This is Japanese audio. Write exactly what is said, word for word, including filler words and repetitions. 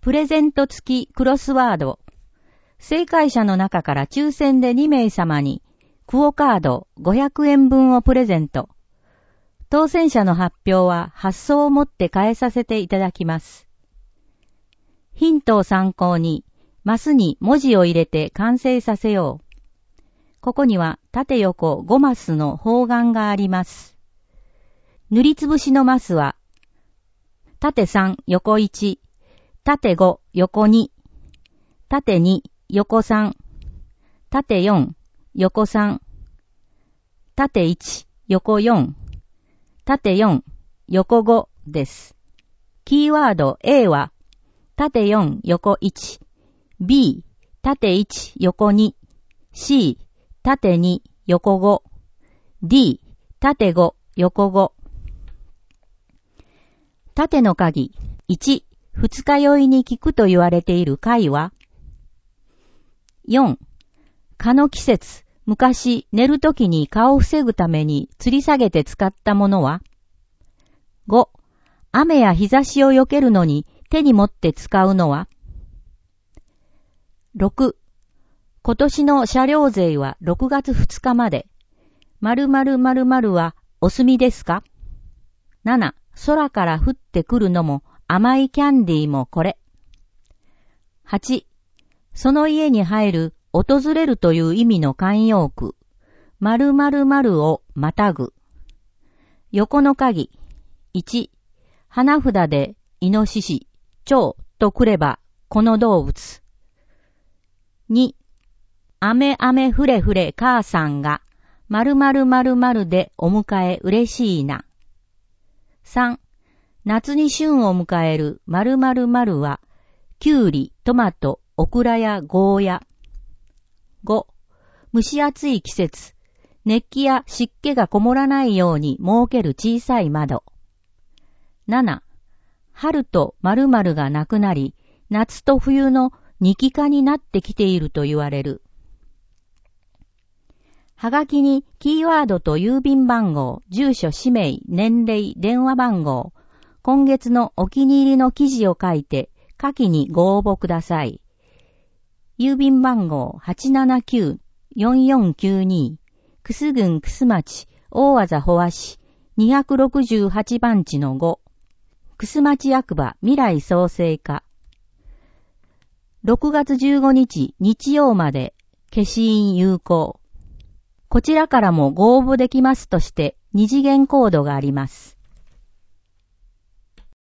プレゼント付きクロスワード。正解者の中から抽選でにめいさまにクオカードごひゃくえんぶんをプレゼント。当選者の発表は発送をもって返させていただきます。ヒントを参考にマスに文字を入れて完成させよう。ここには縦横ごマスの方眼があります。塗りつぶしのマスは縦さん、横いち、縦ご、横に、縦に、横さん、縦よん、横さん、縦いち、横よん、縦よん、横ごです。キーワード A は縦よん、横いち、B、縦いち、横に、C、縦に、横ご、D、縦ご、横ご。縦の鍵、いち、二日酔いに効くと言われている貝は、よん、蚊の季節、昔寝るときに蚊を防ぐために吊り下げて使ったものは、ご、雨や日差しを避けるのに手に持って使うのは、ろく、今年の車両税はろくがつふつかまで。〇〇〇〇はお済みですか？なな、空から降ってくるのも甘いキャンディーもこれ。はち、その家に入る訪れるという意味の慣用句。〇〇〇をまたぐ。横の鍵。いち、花札でイノシシ、蝶とくればこの動物。に、雨雨ふれふれ母さんが、〇〇〇〇でお迎え嬉しいな。さん、夏に旬を迎える〇〇〇は、きゅうり、トマト、オクラやゴーヤ。ご、蒸し暑い季節、熱気や湿気がこもらないように設ける小さい窓。なな、春と〇〇がなくなり、夏と冬の二気化になってきていると言われる。はがきにキーワードと郵便番号、住所、氏名、年齢、電話番号、今月のお気に入りの記事を書いて、下記にご応募ください。郵便番号 はちななきゅうよんよんきゅうに、楠郡楠町、大字保和市、にろくはちばんちのご、楠町役場未来創生課。ろくがつじゅうごにち日曜まで消印有効。こちらからもご応募できますとして二次元コードがあります。